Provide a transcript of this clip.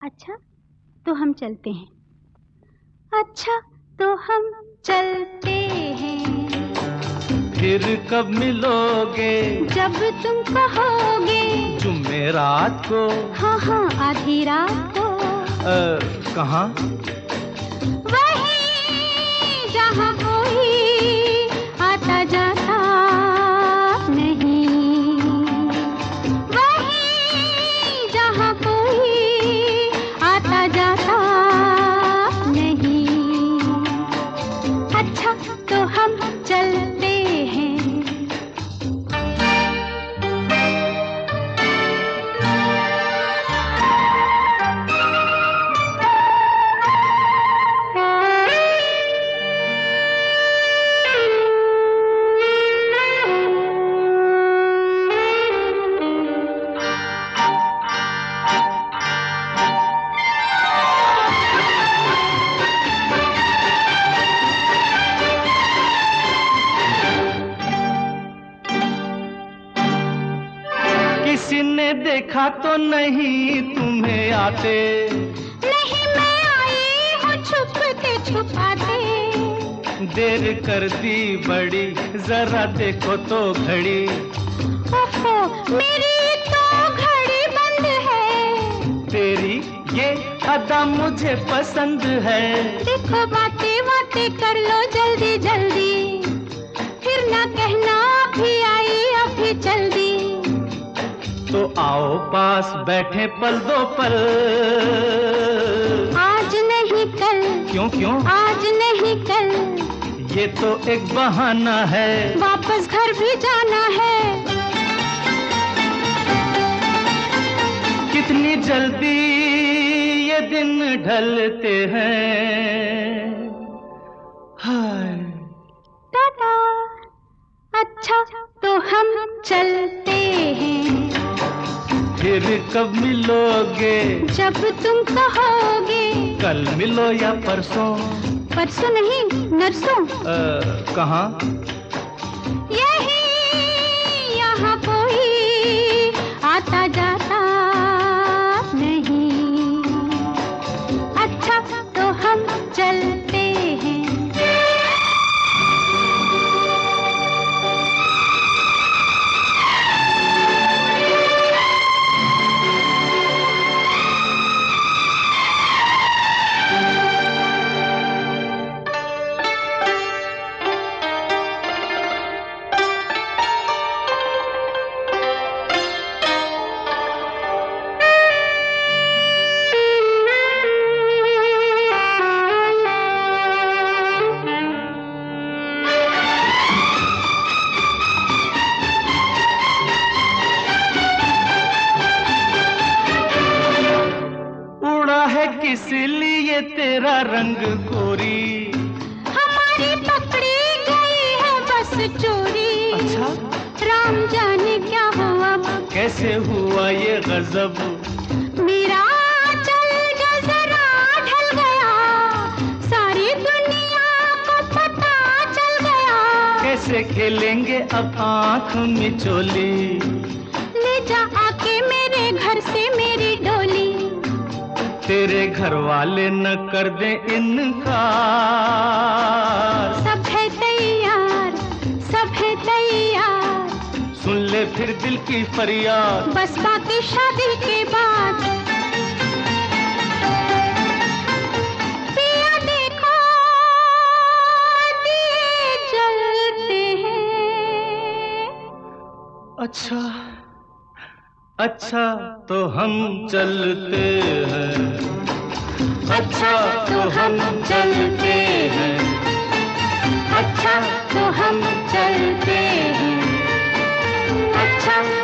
अच्छा तो हम चलते हैं। अच्छा तो हम चलते हैं। फिर कब मिलोगे? जब तुम कहोगे। जुमेरात को? हाँ हाँ आधी रात को। कहाँ? वहीं जहाँ कोई आता जाता नहीं। वहीं जहाँ कोई आता जाता नहीं। अच्छा तो हम चलते हैं। किसी ने देखा तो नहीं तुम्हें आते? नहीं मैं आई हूँ छुपते छुपाते। देर कर दी बड़ी, जरा देखो तो घड़ी। ओहो मेरी तो घड़ी बंद है। तेरी ये अदा मुझे पसंद है। देखो बातें बातें कर लो जल्दी जल्दी। फिर ना कहना अभी आई अभी चल दी। तो आओ पास बैठे पल दो पल। आज नहीं कल। क्यों क्यों? आज नहीं कल। ये तो एक बहाना है। वापस घर भी जाना है। कितनी जल्दी ये दिन ढलते हैं। हाय टाटा। अच्छा तो हम चलते हैं। फिर कब मिलोगे? जब तुम कहोगे। कल मिलो या परसों? परसों नहीं नरसों। कहाँ? यही यहाँ कोई आता जाता नहीं। अच्छा तो हम चलते हैं। किस लिए तेरा रंग गोरी? हमारी पकड़ी गई है बस चोरी। अच्छा राम जाने क्या हुआ। कैसे हुआ ये गजब? मेरा चल जो जरा ढल गया। सारी दुनिया को पता चल गया। कैसे खेलेंगे अब आँख मिचोली? ले जा आके मेरे घर से मेरी डोली। तेरे घर वाले न कर दे इनकार। सब है तैयार सब है तैयार। सुन ले फिर दिल की फरियाद। बस बाकी शादी के बाद। पिया देखो दिए जलते हैं। अच्छा अच्छा तो हम चलते हैं। अच्छा तो हम चलते हैं। अच्छा तो हम चलते हैं। अच्छा